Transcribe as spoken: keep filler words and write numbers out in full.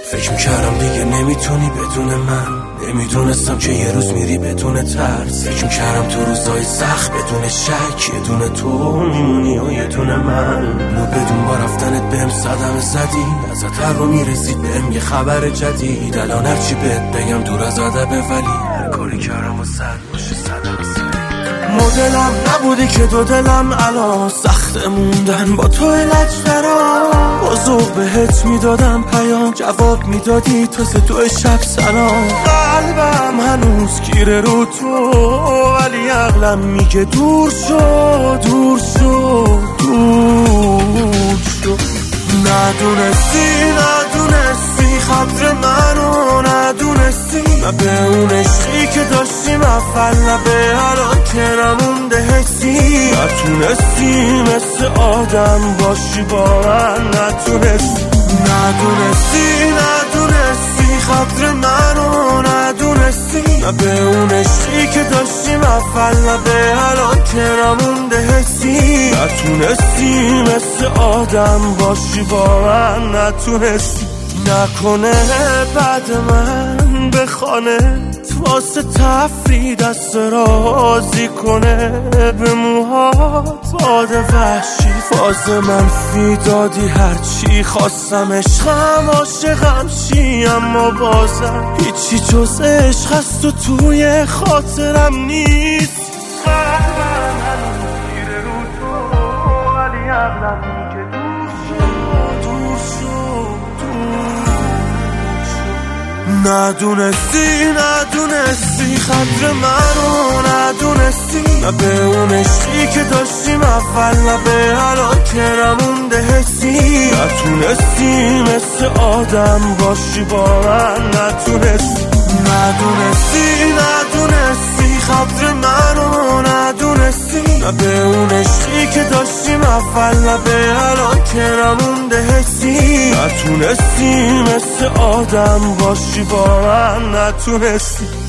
فکر میکردم دیگه نمیتونی بدون من، نمیدونستم که یه روز میری بدون ترس. فکر میکردم تو روزای سخت بدون شک یه دونه تو میمونی و یه دونه من. نو بدون با رفتنت بهم صدمه زدی، ازت هر رو میرسید بهم یه خبر جدید. الان هرچی بهت بگم دور از ادبه، ولی هر کاری کردم و صد باشه صدمه زدی. مدلم نبودی که دو دلم الان سخت موندن با تو لجدرا. بازوق بهت میدادم پیام، جواب میدادی تازه دو شب سلام. قلبم هنوز گیره رو تو، ولی عقلم میگه دور شو دور شو دور شو. ندونستی ندونستی خاطر منو ندونستی، نه به اون عشقی که داشتیم اول، نه به الان که نمونده حسی. نتونستی مثل آدم باشی با من، نتونستی ندونستی ندونستی خاطر منو ندونستی، نه به اون عشقی که داشتیم اول، نه به الان که نمونده حسی. نتونستی مثل آدم باشی با من، نتونستی. نکنه بعد من به خانه واسه تفریح دست رازی کنه، به موهات باد وحشی فاز منفی دادی. هرچی خواستم عشقم عاشقم شی، اما بازم هیچی جز عشق هست و توی خاطرم نیست. من هنوز گیره رو تو، ولی عقلم میگه دور شو دور شو دور. ندونستی ندونستی خاطر منو ندونستی، نه به اون عشقی که داشتیم اول، نه به الان که نمونده حسی. نتونستی مثل آدم باشی با من، نتونستی ندونستی ندونستی خاطر منو ندونستی، نه به اون عشقی که داشتیم اول، نه به الان که نمونده حسی. نتونستی مثل آدم باشی با من، نتونستی.